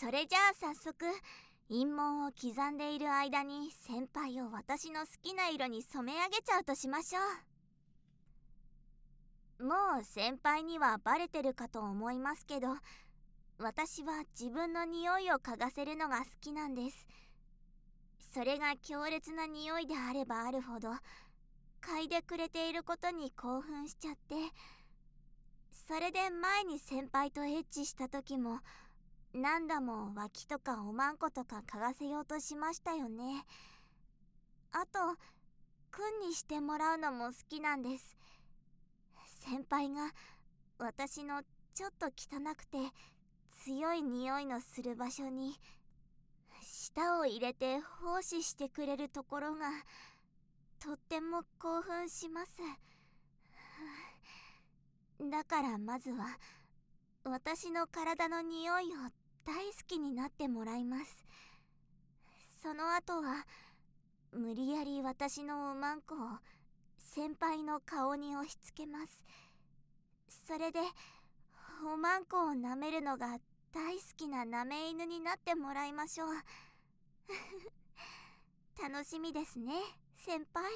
それじゃあ早速、陰紋を刻んでいる間に先輩を私の好きな色に染め上げちゃうとしましょう。もう先輩にはバレてるかと思いますけど、私は自分の匂いを嗅がせるのが好きなんです。それが強烈な匂いであればあるほど、嗅いでくれていることに興奮しちゃって、それで前に先輩とエッチした時も何度も脇とかおまんことか嗅がせようとしましたよね。あと、君にしてもらうのも好きなんです。先輩が私のちょっと汚くて強い匂いのする場所に舌を入れて奉仕してくれるところがとっても興奮します。だからまずは私の体の匂いを大好きになってもらいます。その後は無理やり私のおまんこを先輩の顔に押し付けます。それでおまんこを舐めるのが大好きな舐め犬になってもらいましょう。楽しみですね、先輩。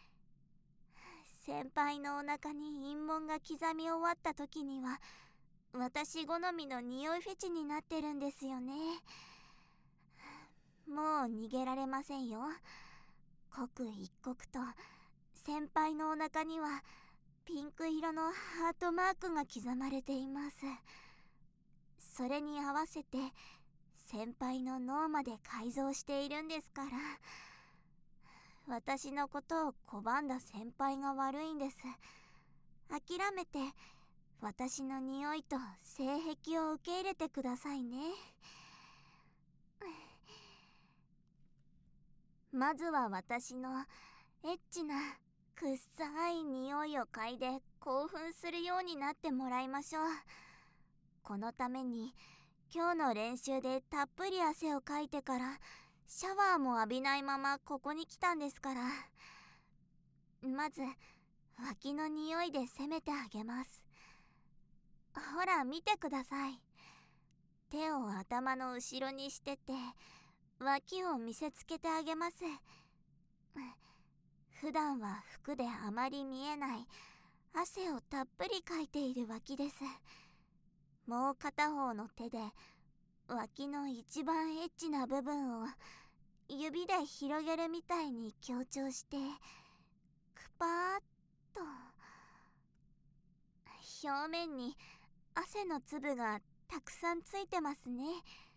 先輩のお腹に陰紋が刻み終わった時には私好みの匂いフェチになってるんですよね。もう逃げられませんよ。刻一刻と先輩のお腹にはピンク色のハートマークが刻まれています。それに合わせて先輩の脳まで改造しているんですから。私のことを拒んだ先輩が悪いんです。諦めて私の匂いと性癖を受け入れてくださいね。まずは私のエッチなくっさい匂いを嗅いで興奮するようになってもらいましょう。このために今日の練習でたっぷり汗をかいてからシャワーも浴びないままここに来たんですから。まず脇の匂いで攻めてあげます。ほら見てください。手を頭の後ろにしてて脇を見せつけてあげます。普段は服であまり見えない汗をたっぷりかいている脇です。もう片方の手で脇の一番エッチな部分を指で広げるみたいに強調してクパーッと。表面に汗の粒がたくさんついてますね。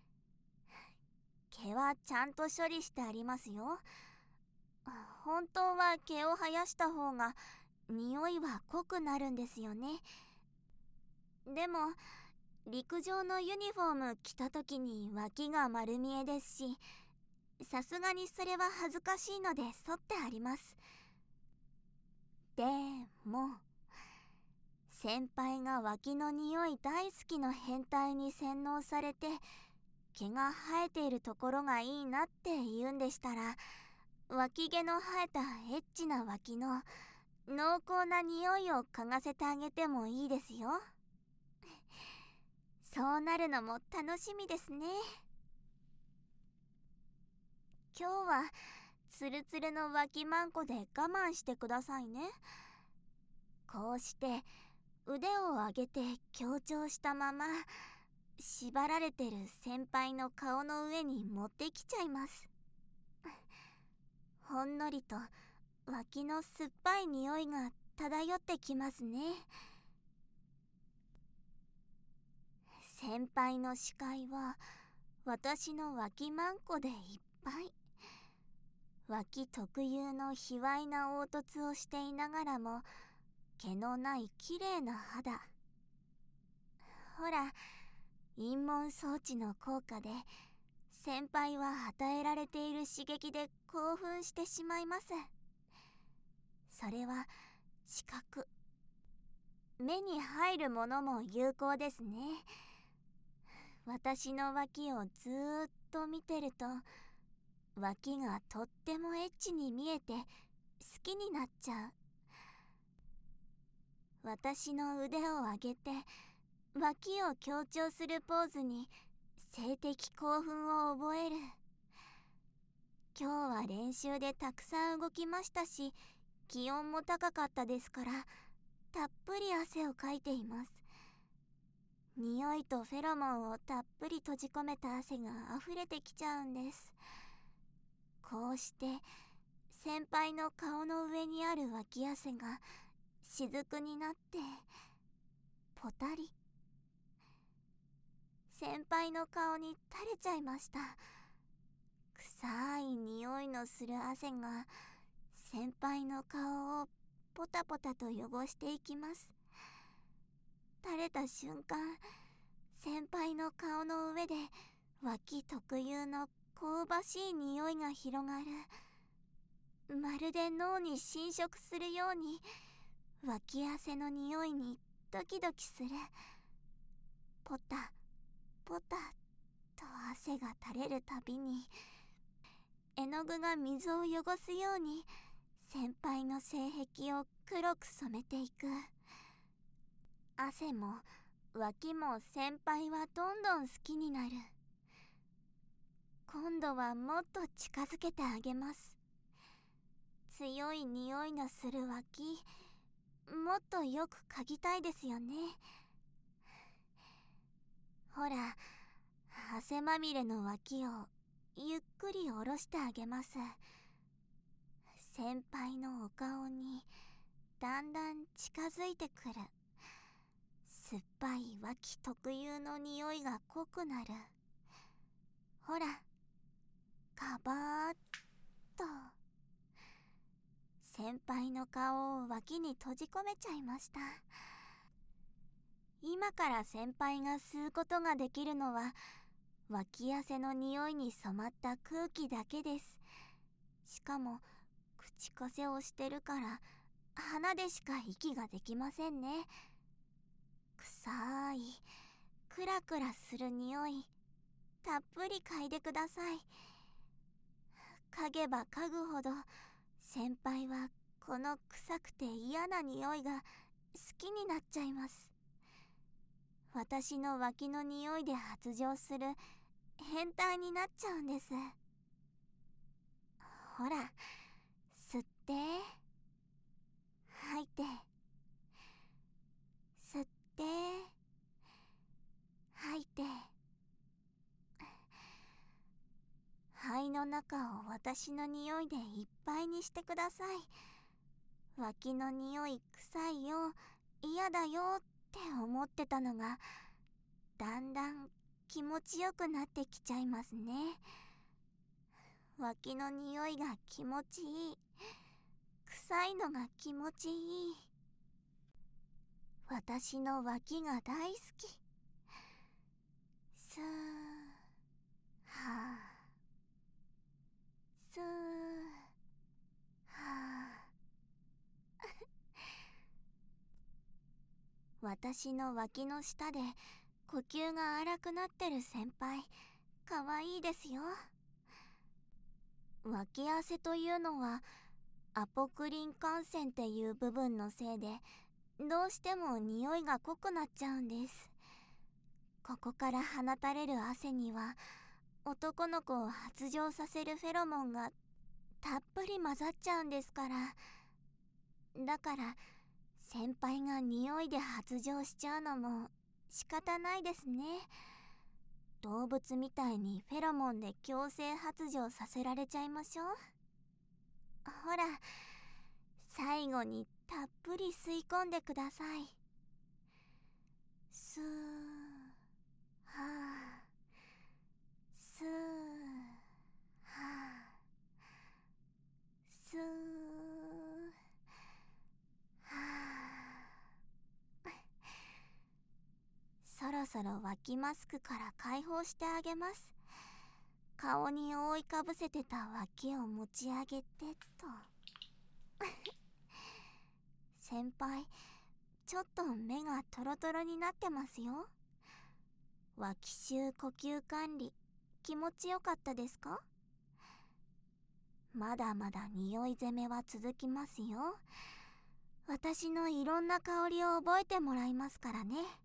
毛はちゃんと処理してありますよ。本当は毛を生やした方が匂いは濃くなるんですよね。でも陸上のユニフォーム着た時に脇が丸見えですし、さすがにそれは恥ずかしいので剃ってあります。でも先輩が脇の匂い大好きの変態に洗脳されて毛が生えているところがいいなって言うんでしたら、脇毛の生えたエッチな脇の濃厚な匂いを嗅がせてあげてもいいですよ。そうなるのも楽しみですね。今日はツルツルの脇マンコで我慢してくださいね。こうして腕を上げて強調したまま縛られてる先輩の顔の上に持ってきちゃいます。ほんのりと脇の酸っぱい匂いが漂ってきますね。先輩の視界は私の脇マンコでいっぱい。脇特有の卑猥な凹凸をしていながらも毛のない綺麗な肌。ほら、陰紋装置の効果で先輩は与えられている刺激で興奮してしまいます。それは視覚。目に入るものも有効ですね。私の脇をずーっと見てると脇がとってもエッチに見えて好きになっちゃう。私の腕を上げて脇を強調するポーズに性的興奮を覚える。今日は練習でたくさん動きましたし、気温も高かったですから、たっぷり汗をかいています。匂いとフェロモンをたっぷり閉じ込めた汗が溢れてきちゃうんです。こうして先輩の顔の上にある脇汗が雫になってポタリ。先輩の顔に垂れちゃいました。臭い匂いのする汗が先輩の顔をポタポタと汚していきます。垂れた瞬間、先輩の顔の上で脇特有の香ばしい匂いが広がる。まるで脳に侵食するように脇汗の匂いにドキドキする。ポタポタと汗が垂れるたびに絵の具が水を汚すように先輩の性癖を黒く染めていく。汗も脇も先輩はどんどん好きになる。今度はもっと近づけてあげます。強い匂いのする脇、もっとよく嗅ぎたいですよね。ほら、汗まみれの脇をゆっくり下ろしてあげます。先輩のお顔にだんだん近づいてくる。酸っぱい脇特有の匂いが濃くなる。ほら、カバーッと先輩の顔を脇に閉じ込めちゃいました。今から先輩が吸うことができるのは脇汗の匂いに染まった空気だけです。しかも口癖をしてるから鼻でしか息ができませんね。臭いクラクラする匂い、たっぷり嗅いでください。嗅げば嗅ぐほど先輩はこの臭くて嫌な匂いが好きになっちゃいます。私の脇の匂いで発情する変態になっちゃうんです。ほら、吸って吐いて、吸って吐いて。肺の中を私の匂いでいっぱいにしてください。脇の匂い臭いよ、嫌だよって思ってたのがだんだん気持ちよくなってきちゃいますね。脇の匂いが気持ちいい、臭いのが気持ちいい。私の脇が大好き。スーはースーはー私の脇の下で呼吸が荒くなってる先輩、かわいいですよ。脇汗というのはアポクリン汗腺っていう部分のせいでどうしても匂いが濃くなっちゃうんです。ここから放たれる汗には男の子を発情させるフェロモンがたっぷり混ざっちゃうんですから。だから先輩が匂いで発情しちゃうのも仕方ないですね。動物みたいにフェロモンで強制発情させられちゃいましょう。ほら、最後にたっぷり吸い込んでください。スーはースーはースーはーそろそろ脇マスクから解放してあげます。顔に覆いかぶせてた脇を持ち上げてと先輩、ちょっと目がトロトロになってますよ。脇臭呼吸管理、気持ちよかったですか？まだまだ匂い攻めは続きますよ。私のいろんな香りを覚えてもらいますからね。